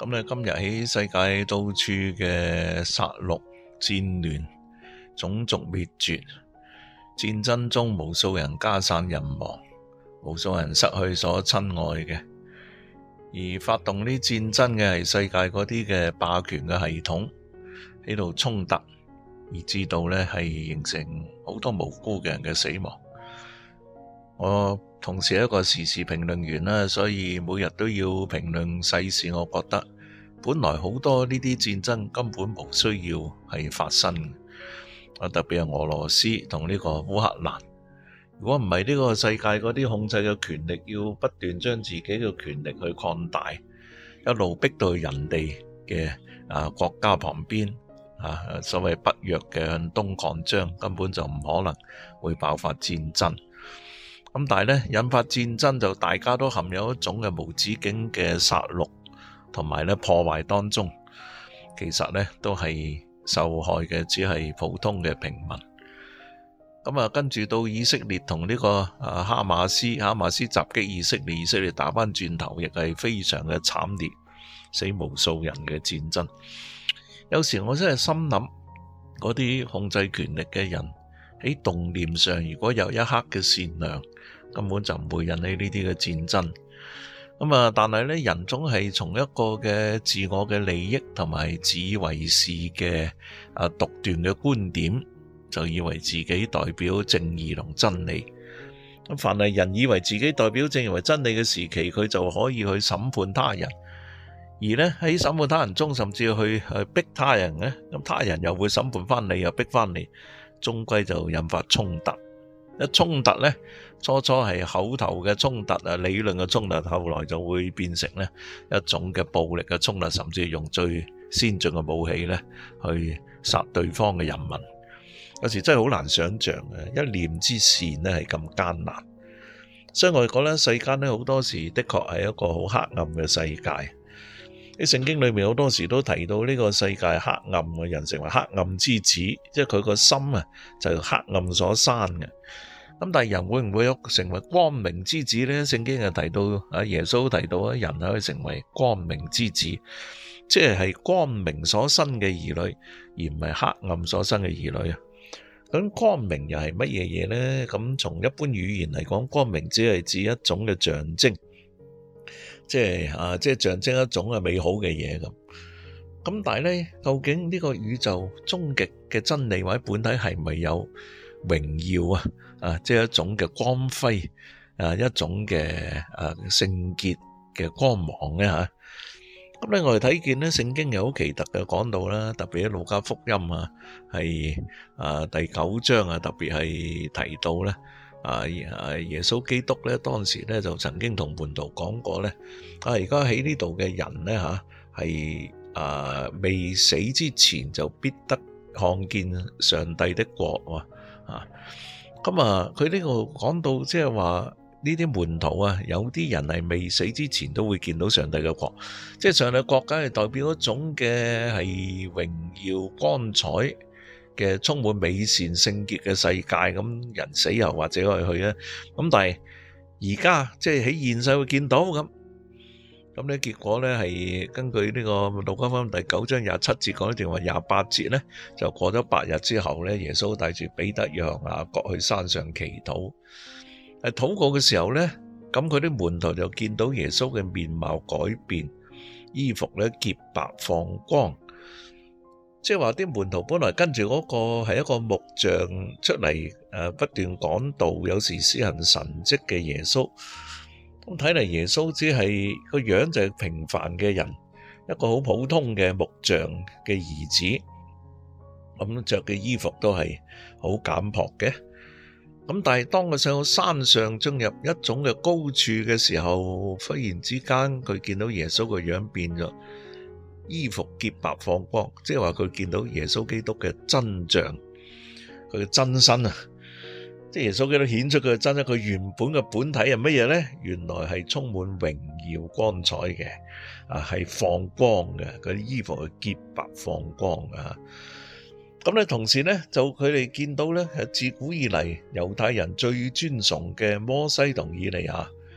今日喺世界到處嘅殺戮、戰亂、種族滅絕、戰爭中無數人家散人亡，無數人失去所親愛嘅，而發動呢戰爭嘅係世界嗰啲嘅霸權嘅系統喺度衝突，而至到呢係形成好多無辜嘅人嘅死亡。我同時係一個時事評論員啦，所以每日都要評論世事。我覺得本來好多呢啲戰爭根本無需要係發生嘅，特別係俄羅斯同呢個烏克蘭。如果唔係呢個世界嗰啲控制嘅權力要不斷將自己嘅權力去擴大，一路逼到人哋嘅國家旁邊所謂北約嘅向東擴張，根本就唔可能會爆發戰爭。咁但係呢，引發戰爭就大家都陷有一種嘅無止境嘅殺戮同埋呢破壞當中，其實呢都係受害嘅只係普通嘅平民。咁跟住到以色列同呢個哈馬斯襲擊以色列打返轉頭，亦係非常嘅慘烈，死無數人嘅戰爭。有時我真係心諗，嗰啲控制權力嘅人喺動念上，如果有一刻嘅善良，根本就唔會引起呢啲嘅戰爭。但係呢，人總係從一個嘅自我嘅利益同埋自以為是嘅獨斷嘅觀點，就以為自己代表正義同真理。咁凡係人以為自己代表正義為真理嘅時期，佢就可以去審判他人，而呢喺審判他人中，甚至去逼他人呢，咁他人又會審判翻你，又逼翻你，終歸就引發衝突。一衝突呢，初係口頭嘅衝突理論嘅衝突，後來就會變成呢一種嘅暴力嘅衝突，甚至用最先進嘅武器呢去殺對方嘅人民。有時真係好難想像嘅，一念之善呢係咁艱難。所以我哋覺得世間呢，好多時的確係一個好黑暗嘅世界。喺聖經裏面好多時都提到呢個世界黑暗嘅，人成為黑暗之子，即係佢個心就係黑暗所生嘅。咁但係人會唔會成為光明之子呢？聖經就提到耶穌提到人可以成為光明之子，即係光明所生嘅兒女，而唔係黑暗所生嘅兒女。咁光明又係乜嘢嘢呢？咁從一般語言嚟講，光明只係指一種嘅象徵，即係象徵一種美好嘅嘢咁。咁但係呢，究竟呢個宇宙終極嘅真理或者本體係咪有榮耀即係一種嘅光輝一種嘅聖潔嘅光芒呢？咁咧，我哋睇見咧，聖經有好奇特嘅講到啦，特別喺路加福音係第9章特別係提到咧耶穌基督咧，當時咧就曾經同門徒講過咧，而家喺呢度嘅人咧係未死之前就必得看見上帝的國咁佢呢個講到即係話呢啲門徒有啲人係未死之前都會見到上帝嘅國，即係上帝國家係代表一種嘅係榮耀光彩嘅充滿美善聖潔嘅世界，咁人死後或者可以去咁但係而家即係喺現世會見到咁咧，結果咧係根據呢個路加福音第9章27節講一段話，28節咧就過咗8日之後咧，耶穌帶住彼得、約翰、雅各去山上祈禱。禱告嘅時候咧，咁佢啲門徒就見到耶穌嘅面貌改變，衣服咧潔白放光，即係話啲門徒本來跟住嗰個係一個木像出嚟不斷講道，有時施行神蹟嘅耶穌。咁睇嚟耶穌只係個樣就係平凡嘅人，一個好普通嘅木匠嘅兒子，咁着嘅衣服都係好簡樸嘅。咁但係當佢上到山上進入一種嘅高處嘅時候，忽然之間佢見到耶穌個樣變咗，衣服潔白放光，即係話佢見到耶穌基督嘅真相，佢嘅真身即係耶穌基督顯出佢嘅真身，佢原本嘅本體係乜嘢呢？原來係充滿榮耀光彩嘅，係放光嘅，佢啲衣服係潔白放光嘅。咁咧，同時咧就佢哋見到咧，自古以嚟猶太人最尊崇嘅摩西同以利亞，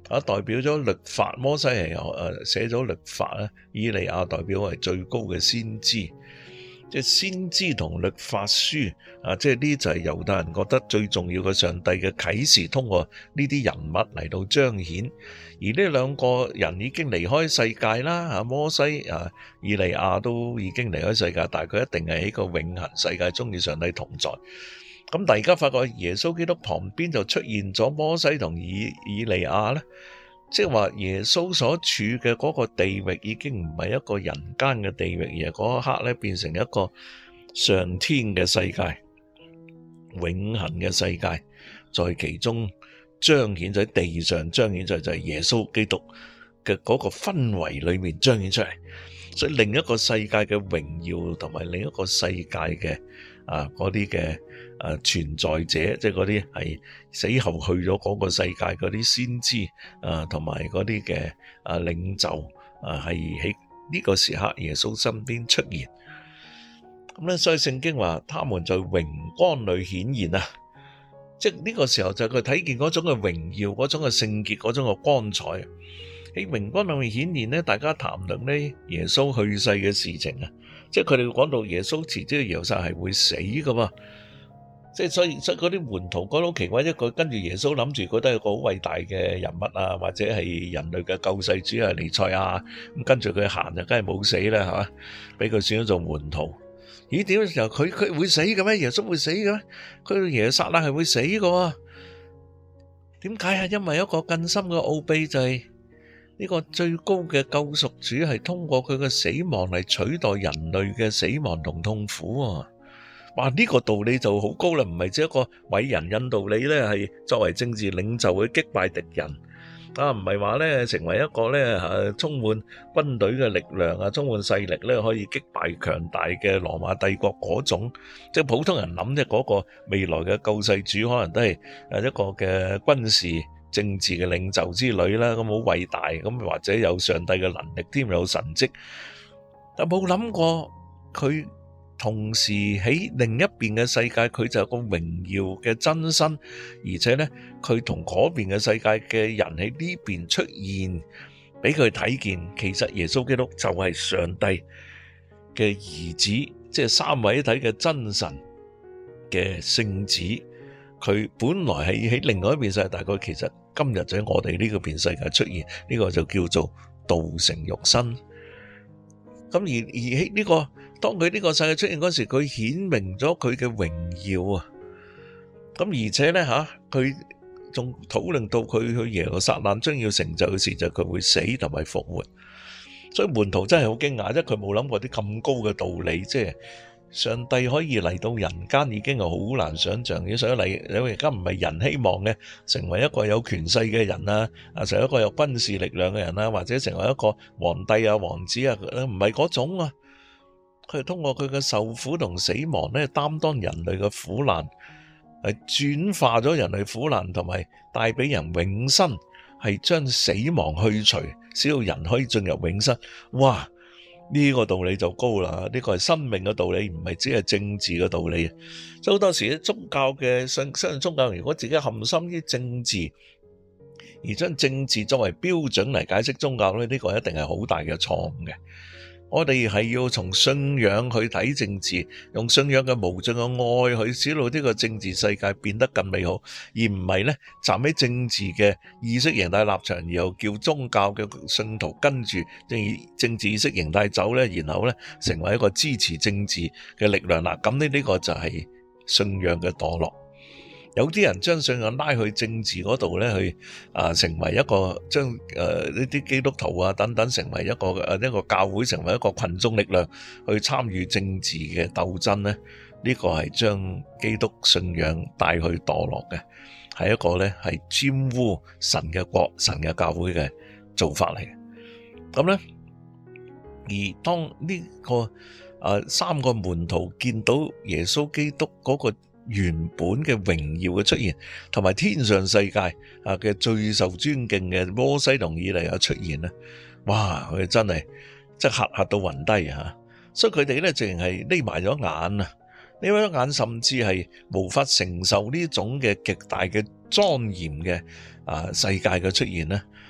代表咗律法，摩西係寫咗律法啦，以利亞代表係最高嘅先知。即係先知同律法書即係呢就係猶太人覺得最重要嘅上帝嘅啟示，通過呢啲人物嚟到彰顯。而呢兩個人已經離開世界啦，摩西以利亞都已經離開世界，但係佢一定係喺個永恆世界中與上帝同在。咁但係而家發覺耶穌基督旁邊就出現咗摩西同以利亞咧，即係話耶穌所處嘅嗰個地域已經唔係一個人間嘅地域，而係嗰一刻咧變成一個上天嘅世界，永恆嘅世界，在其中彰顯在地上彰顯出嚟，就係耶穌基督嘅嗰個氛圍裏面彰顯出嚟。所以另一個世界嘅榮耀同埋另一個世界嘅嗰啲嘅存在者，即係嗰啲係死後去咗嗰個世界嗰啲先知同埋嗰啲嘅領袖係喺呢個時刻耶穌身邊出現。咁咧，所以聖經話他們在榮光裏顯現啊，即係呢個時候就係佢睇見嗰種嘅榮耀、嗰種嘅聖潔、嗰種嘅光彩喺榮光裏面顯現咧。大家談論呢耶穌去世嘅事情啊，即係佢哋講到耶穌遲啲嘅耶穌係會死噶嘛，即係所以嗰啲門徒覺得好奇怪，一個跟住耶穌諗住覺得係個好偉大嘅人物啊，或者係人類嘅救世主啊，彌賽亞，咁跟住佢行就梗係冇死啦，係嘛，俾佢選咗做門徒。咦？點解又佢會死嘅咩？耶穌會死嘅咩？佢耶路撒冷係會死嘅？點解啊？因為一個更深嘅奧秘就係呢個最高嘅救贖主係通過佢嘅死亡嚟取代人類嘅死亡同痛苦啊！哇！呢個道理就好高啦，唔係只一個偉人引導你咧，係作為政治領袖去擊敗敵人。唔係話咧成為一個咧充滿軍隊嘅力量充滿勢力咧可以擊敗強大嘅羅馬帝國嗰種，即係普通人諗，即係嗰個未來嘅救世主可能都係一個嘅軍事政治嘅領袖之類啦，咁好偉大，咁或者有上帝嘅能力添，有神蹟，但冇諗過佢同時喺另一邊嘅世界，佢就有個榮耀嘅真身，而且呢，佢同嗰邊嘅世界嘅人喺呢邊出現，俾佢睇見，其實耶穌基督就係上帝嘅兒子，即係三位一體嘅真神嘅聖子。佢本來係喺另外一邊世界，大概其實今日就喺我哋呢個邊世界出現，呢個就叫做道成肉身。咁而喺呢個當佢呢個世界出現嗰時，佢顯明咗佢嘅榮耀啊！咁而且咧佢仲討論到佢去耶路撒冷將要成就嘅事，就係佢會死同埋復活。所以門徒真係好驚訝，即係佢冇諗過啲咁高嘅道理，即係上帝可以嚟到人間已經係好難想象嘅。所以嚟而家唔係人希望嘅成為一個有權勢嘅人啊，成為一個有軍事力量嘅人啊，或者成為一個皇帝啊、王子啊，唔係嗰種啊。佢係通過佢嘅受苦同死亡咧，擔當人類嘅苦難，係轉化咗人類苦難，同埋帶俾人永生，係將死亡去除，使到人可以進入永生。哇！呢個道理就高啦，呢個係生命嘅道理，唔係只係政治嘅道理。所以好多時宗教嘅相信宗教，如果自己陷心於政治，而將政治作為標準嚟解釋宗教咧，呢個一定係好大嘅錯誤嘅。我哋係要從信仰去睇政治，用信仰嘅無盡嘅愛去使到呢個政治世界變得更美好，而唔係咧站喺政治嘅意識形態立場，然後叫宗教嘅信徒跟住政治意識形態走咧，然後咧成為一個支持政治嘅力量啦。咁呢個就係信仰嘅墮落。有啲人將信仰拉去政治嗰度咧，去成為一個將呢啲基督徒啊等等成為一個教會，成為一個群眾力量去參與政治嘅鬥爭咧，呢個係將基督信仰帶去墮落嘅，係一個咧係玷污神嘅國、神嘅教會嘅做法嚟嘅。咁咧，而當呢個三個門徒見到耶穌基督嗰個原本嘅榮耀嘅出現，同埋天上世界嘅最受尊敬嘅摩西同以利亞出現咧，哇！佢哋真係即係嚇到暈低啊！所以佢哋咧淨係匿埋咗眼啊，匿埋咗眼，甚至係無法承受呢種嘅極大嘅莊嚴嘅世界嘅出現咧。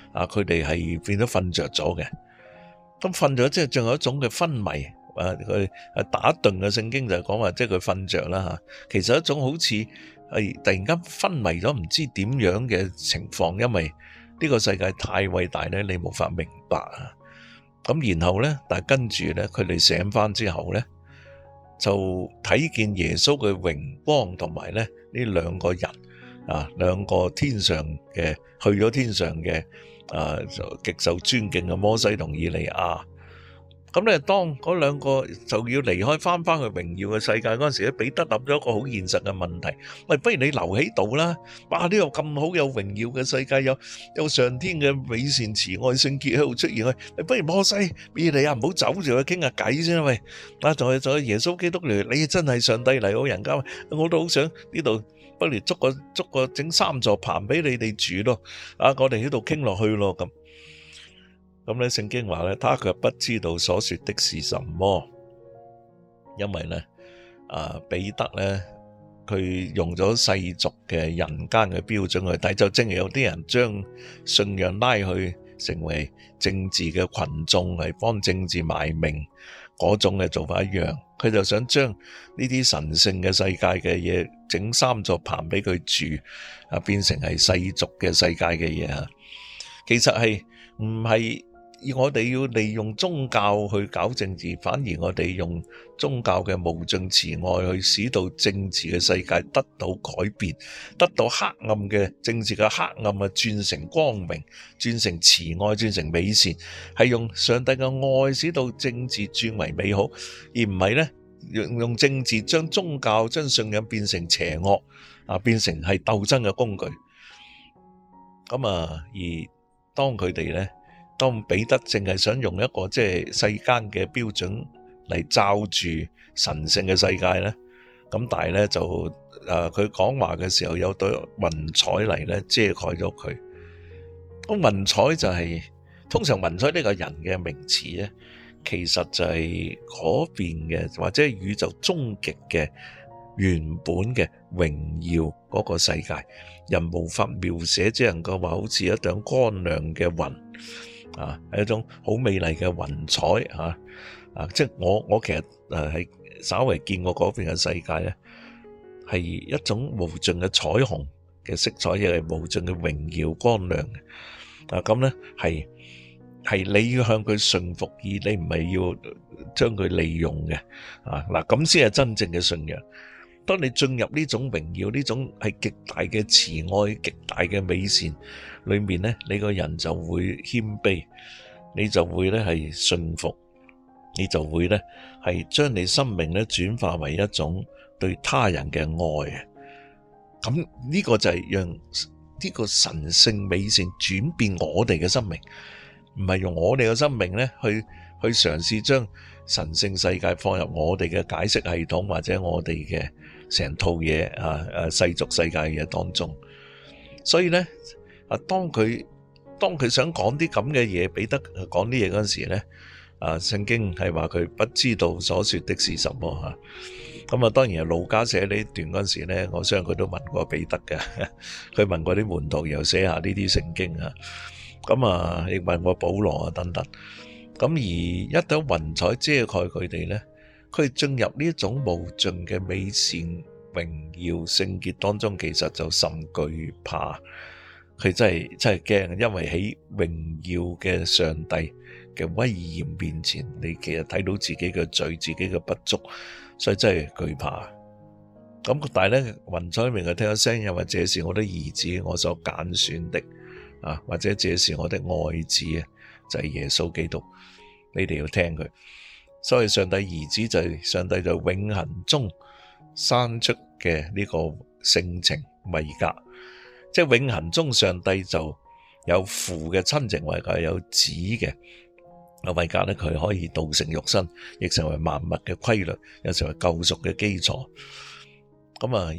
佢哋係變咗瞓着咗嘅。咁瞓咗即係仲有一種嘅昏迷，佢打盹嘅聖經就係講話，即係佢瞓着啦吓。其實一種好似係突然間昏迷咗，唔知點樣嘅情況，因為呢個世界太偉大咧，你無法明白啊。咁然後咧，但係跟住咧，佢哋醒翻之後咧，就睇見耶穌嘅榮光，同埋咧呢兩個人兩個天上嘅去咗天上嘅就極受尊敬嘅摩西同以利亞。咁咧，當嗰兩個就要離開翻去榮耀嘅世界嗰陣時咧，彼得諗咗一個好現實嘅問題：喂，不如你留喺度啦！哇，呢個咁好有榮耀嘅世界，有上天嘅美善慈愛聖潔喺度出現，喂，不如摩西、以利亞唔好走住去傾下偈先啦，喂！仲有耶穌基督嚟，你真係上帝嚟到人間，我都好想呢度，不如捉個整3座棚俾你哋住咯，我哋喺度傾落去咯咁。咁咧，聖經話咧，他卻不知道所說的是什麼，因為咧，彼得咧，佢用咗世俗嘅人間嘅標準去睇，就正如有啲人將信仰拉去成為政治嘅群眾嚟幫政治賣命嗰種嘅做法一樣，佢就想將呢啲神聖嘅世界嘅嘢整3座棚俾佢住，變成係世俗嘅世界嘅嘢啊，其實係唔係？我哋要利用宗教去搞政治，反而我哋用宗教嘅無盡慈愛去使到政治嘅世界得到改變，得到黑暗嘅政治嘅黑暗轉成光明，轉成慈愛，轉成美善，係用上帝嘅愛使到政治轉為美好，而唔係呢用政治將宗教將信仰變成邪惡變成係鬥爭嘅工具。咁而當佢哋呢，當彼得淨係想用一個即係世間嘅標準嚟罩住神聖嘅世界咧，咁但係咧就佢講話嘅時候有對雲彩嚟咧遮蓋咗佢。咁雲彩就係通常雲彩呢個人嘅名詞咧，其實就係嗰邊嘅或者係宇宙終極嘅原本嘅榮耀嗰個世界，人無法描寫，只能夠話好似一朵光亮嘅雲。係一種好美麗嘅雲彩即係我其實係稍微見過嗰邊嘅世界咧，係一種無盡嘅彩虹嘅色彩，亦係無盡嘅榮耀光亮嘅。咁咧係你要向佢順服，而你唔係要將佢利用嘅。咁先係真正嘅信仰。當你進入呢種榮耀，呢種係極大嘅慈愛、極大嘅美善裏面咧，你個人就會謙卑，你就會咧係信服，你就會咧係將你生命咧轉化為一種對他人嘅愛。咁呢個就係讓呢個神聖美善轉變我哋嘅生命，唔係用我哋嘅生命咧去嘗試將神聖世界放入我哋嘅解釋系統或者我哋嘅成套嘢世俗世界嘅嘢當中。所以咧當佢想講啲咁嘅嘢，彼得講啲嘢嗰陣時咧，聖經係話佢不知道所說的是什麼。咁當然係路加寫呢段嗰陣時咧，我相信佢都問過彼得嘅，佢問過啲門徒，又寫下呢啲聖經咁亦問過保羅等等。咁而一朵雲彩遮蓋佢哋咧，佢進入呢一種無盡嘅美善、榮耀、聖潔當中，其實就甚懼怕。佢真係驚，因為喺榮耀嘅上帝嘅威嚴面前，你其實睇到自己嘅罪、自己嘅不足，所以真係懼怕。咁但係咧，雲彩明佢聽咗聲音話：這是我的兒子，我所揀選的或者這是我的愛子就係耶穌基督。你哋要聽佢。所以上帝兒子就係上帝在永恆中生出嘅呢個性情位格，即係永恆中上帝就有父嘅親情位格，有子嘅位格咧，佢可以道成肉身，亦成為萬物嘅規律，又成為救贖嘅基礎。咁而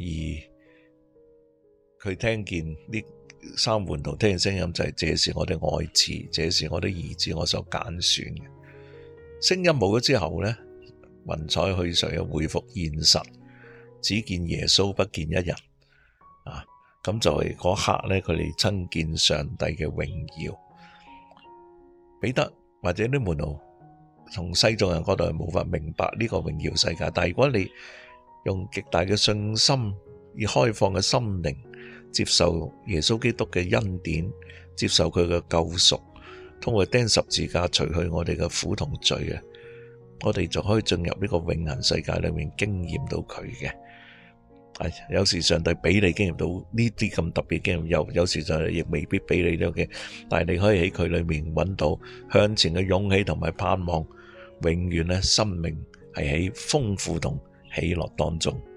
佢聽見呢三門徒聽見聲音就係：這是我的愛子，這是我的兒子，我所揀選嘅。聲音冇咗之後呢，雲彩去上又恢復現實，只見耶穌不見一人。咁就係嗰刻呢，佢哋親見上帝嘅榮耀。 彼得或者啲門徒從世俗人角度係無法明白呢個榮耀世界，但係如果你用極大嘅信心，以開放嘅心靈接受耶穌基督嘅恩典，接受佢嘅救贖，通過釘十字架除去我哋嘅苦同罪嘅，我哋就可以進入呢個永恆世界裏面經驗到佢嘅。有時上帝俾你經驗到呢啲咁特別經驗，有時就亦未必俾你嘅，但係你可以喺佢裏面揾到向前嘅勇氣同埋盼望，永遠咧生命係喺豐富同喜樂當中。